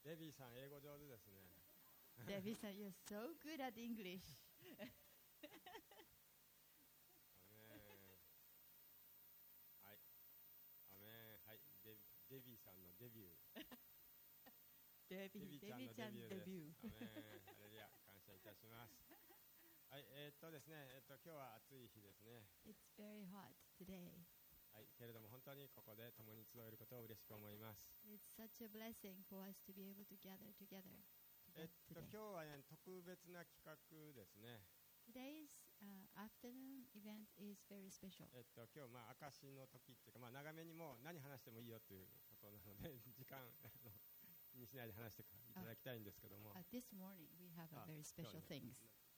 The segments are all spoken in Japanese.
デビーさん、英語上手ですね。 Debbie san, you're so good at English. はい。アメン。はい。デビーさんのデビュー。デビーちゃんのデビューです。アメン。ハレルヤ。感謝いたします。はい。ですね、今日は暑い日ですね。 It's very hot today. はい。けれども本当にここで共に集えることを嬉しく思います。 It's such a blessing for us to be able to gather together. 今日はね、特別な企画ですね。 Today's afternoon event is very special. 今日証の時っていうか、長めにもう何話してもいいよということなので時間気にしないで話していただきたいんですけども。 This morning we have a very special things.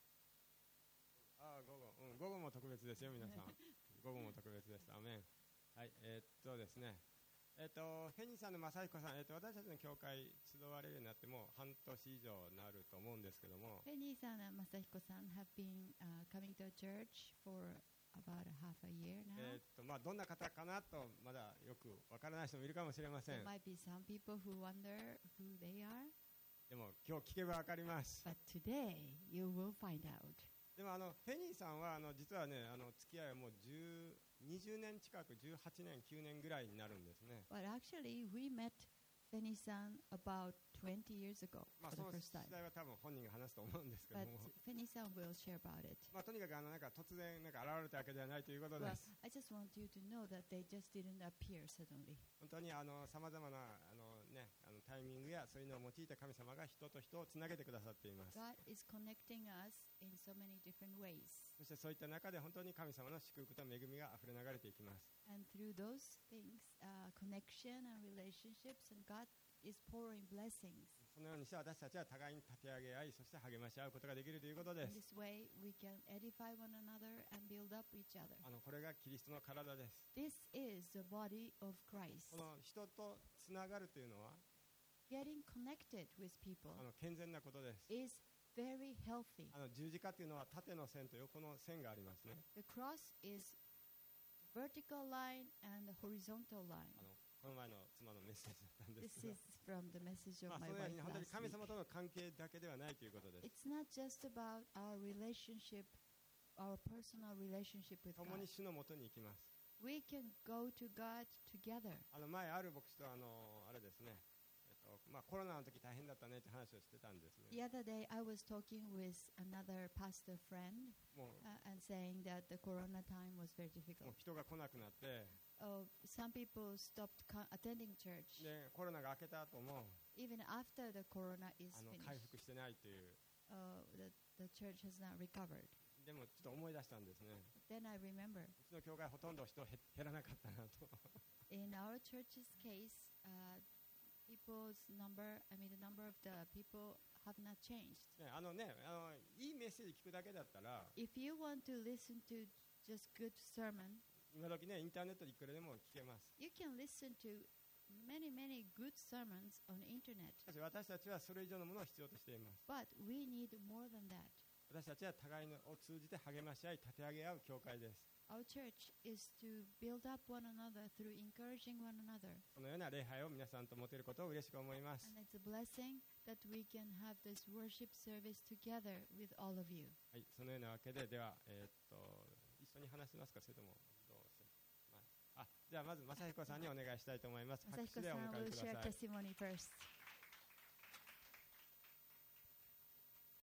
午後も特別ですよ皆さん。午後も特別です。アメン。はい。ですね。フェニーさんの正彦さん、私たちの教会集われるようになってもう半年以上になると思うんですけども。 フェニーさんと正彦さん have been coming to a church for about half a year now. どんな方かなとまだよくわからない人もいるかもしれません。 There might be some people who wonder who they are. でも今日聞けばわかります。 But today you will find out. でもフェニーさんは実はね付き合いはもう20年近く18年9年ぐらいになるんですね。 But actually we met Feni-san about 20 years ago for the first time. その時代は多分本人が話すと思うんですけども。 But Feni-san will share about it. とにかく突然現れたわけではないということです。 Well, I just want you to know that they just didn't appear suddenly. 本当に様々なタイミングやそういうのを用いて神様が人と人をつなげてくださっています。 God is connecting us in so many different ways. そしてそういった中で本当に神様の祝福と恵みが溢れ流れていきます。 And through those things, connection and relationships, and God is pouring blessings. そのようにして私たちは互いに立て上げ合い、そして励まし合うことができるということで In す。 this way, we can edify one another and build up each other. これがキリストの体です。 This is the body of こ Christ. の人とつながるというのは Getting connected with people 健全なことです。 is very healthy. 十字架というのは縦の線と横の線がありますね。 The cross is vertical line and the horizontal line. この前の妻のメッセージだったんです This が is from the message of そ my のように wife 本当に last 神 week. 様との関係だけではないということです。 It's not just about our relationship, our personal relationship with 共に God. 主のもとに行きます。 We can go to God together. 前ある牧師とあれですね、コロナの時大変だったねって話をしてたんですね。 The other day, I was talking with another pastor friend もう and saying that the Corona time was very もう difficult. 人が来なくなって、 Some people stopped attending church でコロナが明けた後も even after the Corona is 回 finished. 復してないという。 The church has not recovered. でもちょっと思い出したんですね。 Then I remember うちの教会ほとんど人減らなかったなと。 in our church's case, people's number, I mean the number of the people have not changed. いいメッセージ聞くだけだったら If you want to listen to just good sermon, 今時ねインターネットでいくらでも聞けます。 you can listen to many good sermons on the internet. しかし私たちはそれ以上のものを必要としています。 But we need more than that. 私たちは互いを通じて励まし合い立て上げ合う教会です。 Our church is to build up one another through encouraging one another. このような礼拝を皆さんと持てることを嬉しく思います。 And it's a blessing that we can have this worship service together with all of you. はい、そのようなわけで、では、一緒に話しますか、それともどうしよう。じゃあまず正彦さんにお願いしたいと思います。拍手でお Masahiko-san 迎え will くだ share さい。 testimony first.